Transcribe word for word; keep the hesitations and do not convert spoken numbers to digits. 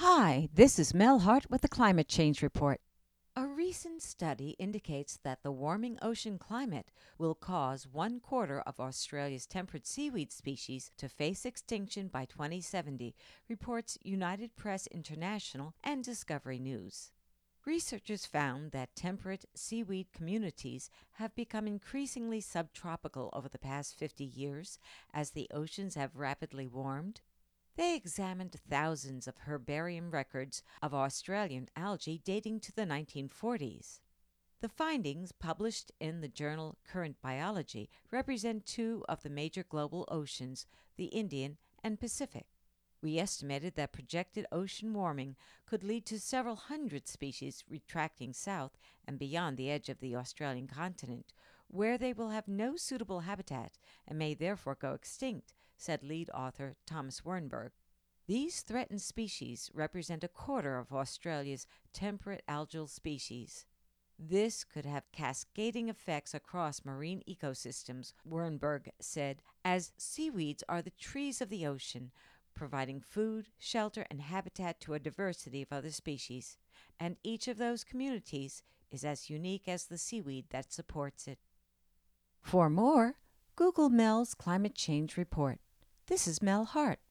Hi, this is Mel Hart with the Climate Change Report. A recent study indicates that the warming ocean climate will cause one quarter of Australia's temperate seaweed species to face extinction by twenty seventy, reports United Press International and Discovery News. Researchers found that temperate seaweed communities have become increasingly subtropical over the past fifty years as the oceans have rapidly warmed. They examined thousands of herbarium records of Australian algae dating to the nineteen forties. The findings, published in the journal Current Biology, represent two of the major global oceans, the Indian and Pacific. We estimated that projected ocean warming could lead to several hundred species retracting south and beyond the edge of the Australian continent, where they will have no suitable habitat and may therefore go extinct, said lead author Thomas Wernberg. These threatened species represent a quarter of Australia's temperate algal species. This could have cascading effects across marine ecosystems, Wernberg said, as seaweeds are the trees of the ocean, providing food, shelter, and habitat to a diversity of other species, and each of those communities is as unique as the seaweed that supports it. For more, Google Mel's Climate Change Report. This is Mel Hart.